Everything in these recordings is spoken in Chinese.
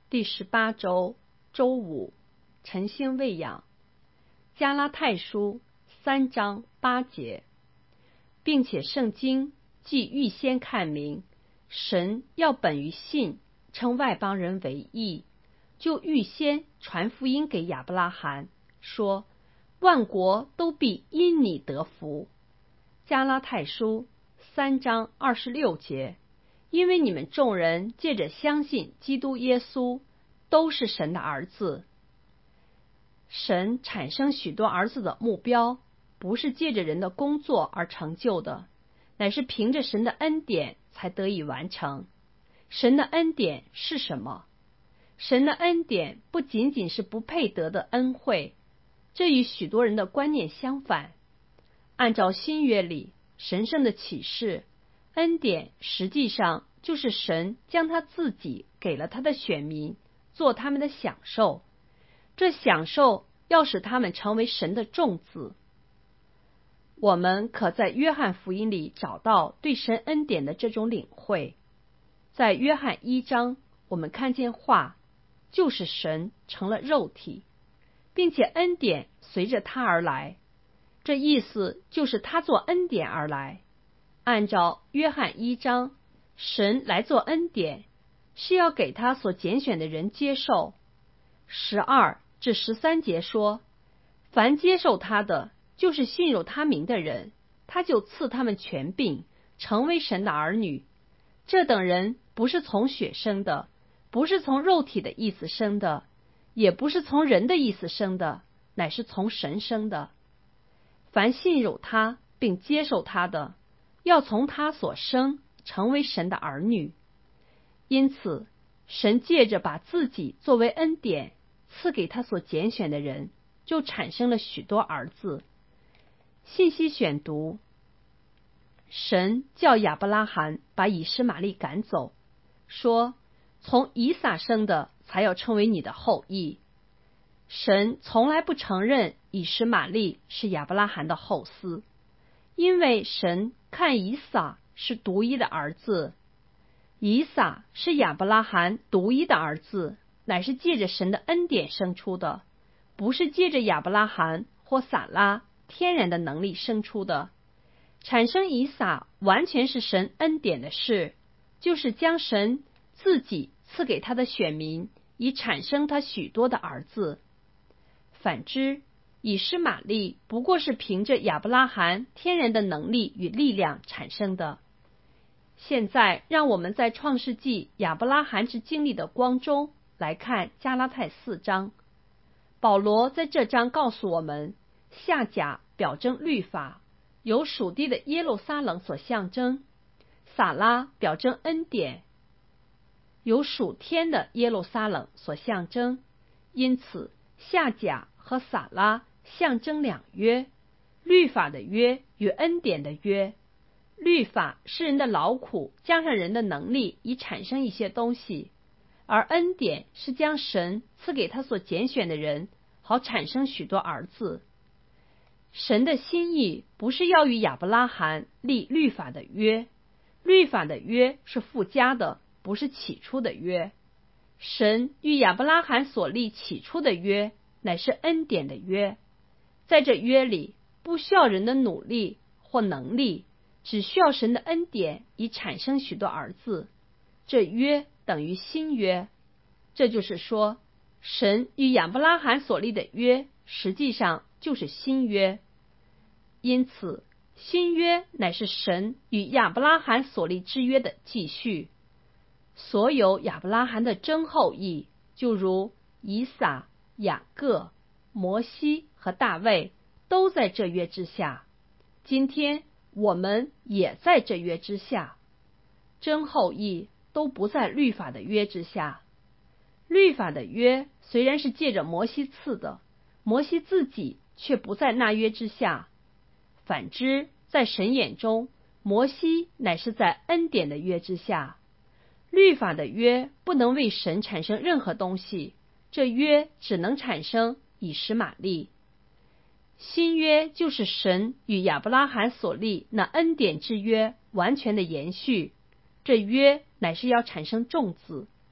第18周周五，晨星喂养。加拉太书3章8节，并且圣经既预先看明，神要本于信称外邦人为义，就预先传福音给亚伯拉罕，说万国都必因你得福。加拉太书3章26节，因为你们众人借着相信基督耶稣，都是神的儿子。神产生许多儿子的目标，不是借着人的工作而成就的，乃是凭着神的恩典才得以完成。神的恩典是什么？神的恩典不仅仅是不配得的恩惠，这与许多人的观念相反。按照新约里神圣的启示，恩典实际上就是神将他自己给了他的选民，做他们的享受。这享受要使他们成为神的众子。我们可在约翰福音里找到对神恩典的这种领会。在约翰1章，我们看见话就是神成了肉体，并且恩典随着他而来。这意思就是他做恩典而来。按照约翰1章，神来做恩典，是要给他所拣选的人接受。12至13节说，凡接受他的，就是信入他名的人，他就赐他们权柄，成为神的儿女。这等人不是从血生的，不是从肉体的意思生的，也不是从人的意思生的，乃是从神生的。凡信入他并接受他的，要从他所生，成为神的儿女。因此，神借着把自己作为恩典赐给他所拣选的人，就产生了许多儿子。信息选读：神叫亚伯拉罕把以实玛利赶走，说从以撒生的才要称为你的后裔。神从来不承认以实玛利是亚伯拉罕的后嗣，因为神看以撒是独一的儿子。以撒是亚伯拉罕独一的儿子，乃是借着神的恩典生出的，不是借着亚伯拉罕或撒拉天然的能力生出的。产生以撒完全是神恩典的事，就是将神自己赐给他的选民，以产生他许多的儿子。反之，以实玛利不过是凭着亚伯拉罕天然的能力与力量产生的。现在让我们在创世纪亚伯拉罕之经历的光中来看加拉太4章。保罗在这章告诉我们，夏甲表征律法，由属地的耶路撒冷所象征；撒拉表征恩典，由属天的耶路撒冷所象征。因此，夏甲和撒拉象征两约，律法的约与恩典的约。律法是人的劳苦加上人的能力以产生一些东西，而恩典是将神赐给他所拣选的人，好产生许多儿子。神的心意不是要与亚伯拉罕立律法的约，律法的约是附加的，不是起初的约。神与亚伯拉罕所立起初的约，乃是恩典的约。在这约里，不需要人的努力或能力，只需要神的恩典以产生许多儿子。这约等于新约。这就是说，神与亚伯拉罕所立的约实际上就是新约。因此，新约乃是神与亚伯拉罕所立之约的继续。所有亚伯拉罕的真后裔，就如以撒、雅各、摩西和大卫，都在这约之下。今天我们也在这约之下。真后裔都不在律法的约之下。律法的约虽然是借着摩西赐的，摩西自己却不在那约之下。反之，在神眼中，摩西乃是在恩典的约之下。律法的约不能为神产生任何东西，这约只能产生以实玛利。新约就是神与亚伯拉罕所立那恩典之约完全的延续，这约乃是要产生众子。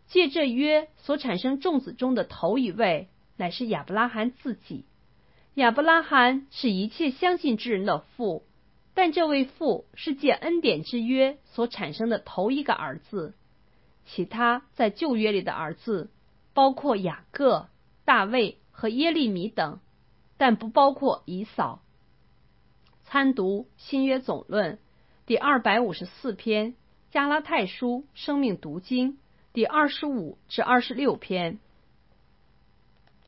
借这约所产生众子中的头一位，乃是亚伯拉罕自己。亚伯拉罕是一切相信之人的父，但这位父是借恩典之约所产生的头一个儿子。其他在旧约里的儿子包括雅各、大卫和耶利米等，但不包括以扫。参读新约总论第254篇，加拉太书生命读经第25至26篇。